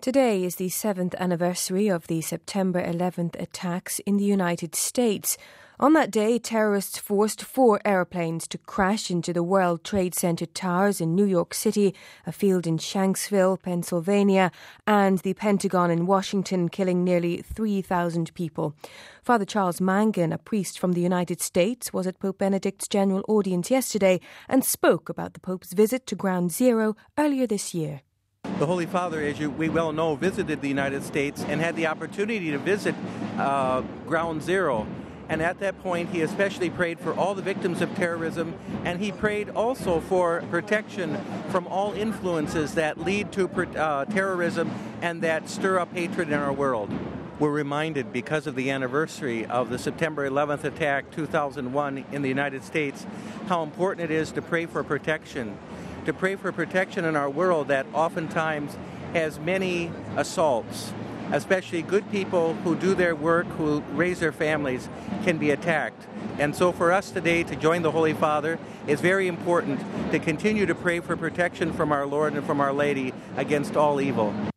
Today is the 7th anniversary of the September 11th attacks in the United States. On that day, terrorists forced 4 airplanes to crash into the World Trade Center towers in New York City, a field in Shanksville, Pennsylvania, and the Pentagon in Washington, killing nearly 3,000 people. Father Charles Mangan, a priest from the United States, was at Pope Benedict's general audience yesterday and spoke about the Pope's visit to Ground Zero earlier this year. The Holy Father, as we well know, visited the United States and had the opportunity to visit Ground Zero. And at that point, he especially prayed for all the victims of terrorism, and he prayed also for protection from all influences that lead to terrorism and that stir up hatred in our world. We're reminded, because of the anniversary of the September 11th attack, 2001, in the United States, how important it is to pray for protection. To pray for protection in our world that oftentimes has many assaults, especially good people who do their work, who raise their families, can be attacked. And so for us today to join the Holy Father is very important to continue to pray for protection from our Lord and from Our Lady against all evil.